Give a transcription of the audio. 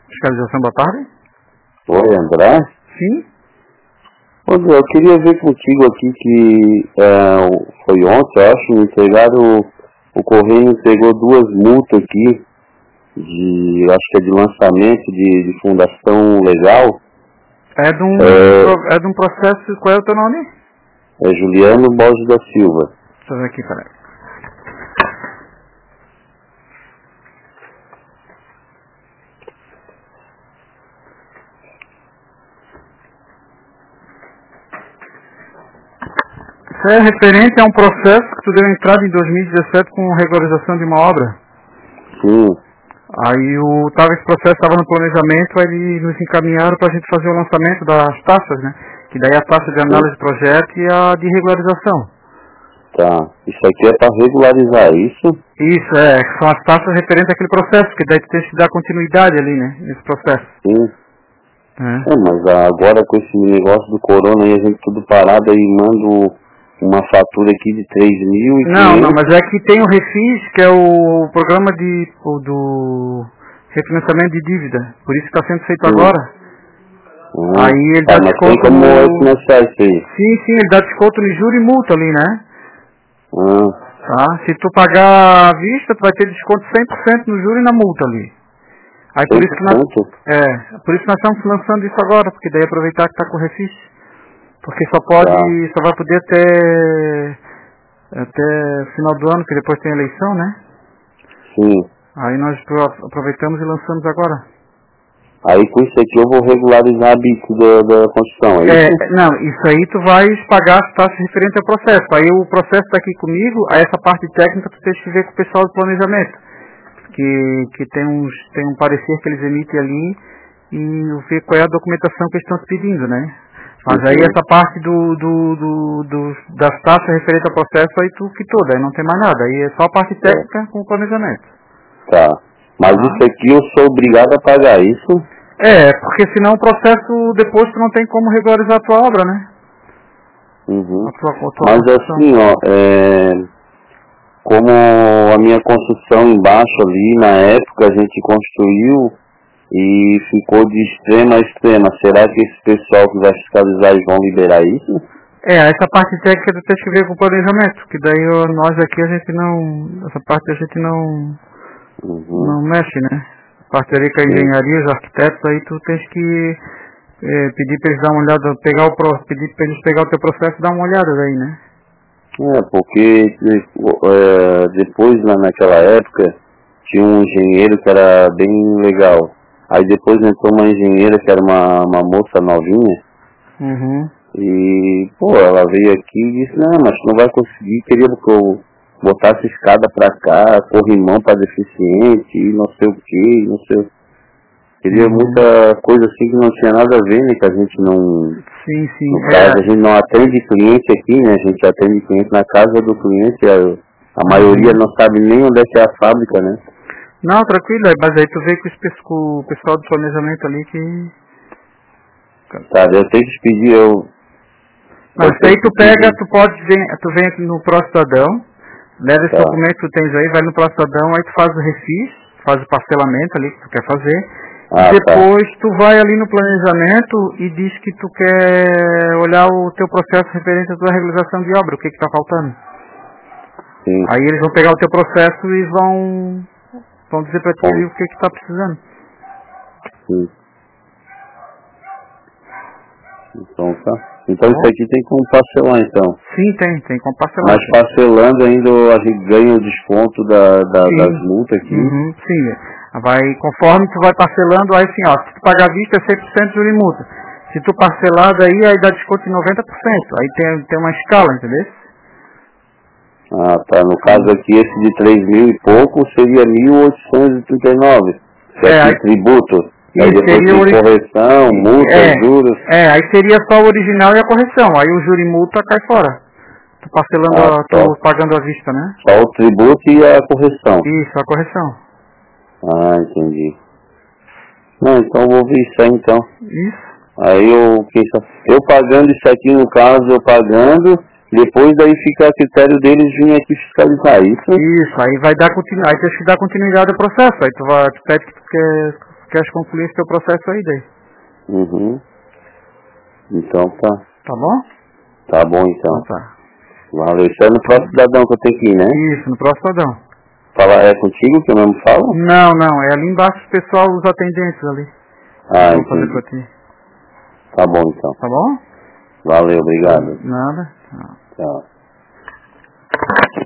Fiscalização, boa tarde. Oi, André? Sim. André, eu queria ver contigo aqui que foi ontem, eu acho, me entregaram, o Correio entregou 2 multas aqui, acho que é de lançamento de fundação legal. É de um processo, qual é o teu nome? É Juliano Borges da Silva. Deixa eu ver aqui, peraí. Isso é referente a um processo que tu deu entrada em 2017 com regularização de uma obra. Sim. Aí esse processo estava no planejamento, aí eles nos encaminharam para a gente fazer o lançamento das taxas, né? Que daí a taxa de análise de projeto e a de regularização. Tá. Isso aqui é para regularizar isso? Isso, que são as taxas referentes àquele processo, que daí tu tem que dar continuidade ali, né? Nesse processo. Sim. Mas agora com esse negócio do corona aí, a gente tudo parado aí, manda uma fatura aqui de 3.500. Não, mas é que tem o Refis, que é o programa do refinanciamento de dívida. Por isso que está sendo feito agora. Aí ele dá mas desconto tem como financiar isso aí? Sim, ele dá desconto no juro e multa ali, né? Tá? Se tu pagar à vista, tu vai ter desconto 100% no juro e na multa ali. Aí por isso que nós estamos lançando isso agora, porque daí aproveitar que está com o Refis. Porque só vai poder até final do ano, que depois tem eleição, né? Sim. Aí nós aproveitamos e lançamos agora. Aí com isso aqui eu vou regularizar a BIC da construção, é isso? Não, isso aí tu vais pagar as taxas referentes ao processo. Aí o processo está aqui comigo, aí essa parte técnica tu tens que ver com o pessoal do planejamento. Que tem um parecer que eles emitem ali e ver qual é a documentação que eles estão te pedindo, né? Mas aí essa parte das taxas referentes ao processo aí tu quitou, daí não tem mais nada. Aí é só a parte técnica com o planejamento. Tá. Mas isso aqui eu sou obrigado a pagar isso? Porque senão o processo depois tu não tem como regularizar a tua obra, né? Uhum. A tua mas construção. assim, como a minha construção embaixo ali, na época a gente construiu e ficou de extrema a extrema. Será que esse pessoal que vai fiscalizar eles vão liberar isso? Essa parte técnica tu tens que ver com o planejamento, que daí nós aqui essa parte a gente não mexe, né? A parte ali com a engenharia, os arquitetos, aí tu tens que pedir para eles dar uma olhada, pedir para eles pegar o teu processo e dar uma olhada daí, né? Porque depois naquela época tinha um engenheiro que era bem legal. Aí depois entrou uma engenheira que era uma moça novinha. E, ela veio aqui e disse, não, mas não vai conseguir, queria que eu botasse escada pra cá, corrimão pra deficiente, e não sei o que, não sei. Queria muita coisa assim que não tinha nada a ver, né, que a gente não... Sim. No caso, a gente não atende cliente aqui, né, a gente atende cliente na casa do cliente, a maioria não sabe nem onde é que é a fábrica, né. Não, tranquilo, mas aí tu vê com o pessoal do planejamento ali que... Sabe, eu tenho que pedir, Mas aí tu vem aqui no Procidadão, leva esse documento que tu tens aí, vai no Procidadão, aí tu faz o refis, faz o parcelamento ali que tu quer fazer, depois tu vai ali no planejamento e diz que tu quer olhar o teu processo referente à tua regularização de obra, o que está faltando. Sim. Aí eles vão pegar o teu processo e vão dizer para ti o que está precisando. Sim. Então tá. Então isso aqui tem como parcelar então? Sim, tem como parcelar. Mas parcelando ainda a gente ganha o desconto das multas aqui? Sim. Conforme tu vai parcelando, aí assim, se tu pagar à vista é 100% de juro e multa. Se tu parcelar daí dá desconto de 90%. Aí tem uma escala, entendeu? Tá. No caso aqui, esse de 3.000 e pouco seria 1.839. Certo? Tributo. Aí depois tem correção, multa, juros. Aí seria só o original e a correção. Aí o juro e multa cai fora. Tu parcelando, tu pagando à vista, né? Só o tributo e a correção. Isso, a correção. Entendi. Não, então eu vou ver isso aí então. Isso. Aí eu pagando isso aqui, no caso, depois daí fica a critério deles virem aqui fiscalizar isso. Isso, aí vai dar continuidade, aí tens que dar continuidade ao processo. Aí tu pede que tu queres concluir esse teu processo aí, daí. Uhum. Então tá. Tá bom? Tá bom então. Tá. Valeu. Isso é no próximo cidadão que eu tenho que ir, né? Isso, no próximo cidadão. Fala, é contigo que eu mesmo falo? Não, é ali embaixo o pessoal, os atendentes ali. Ah, Vou fazer pra entendi. ti. Tá bom então. Tá bom? Valeu, obrigado. Nada. Tchau.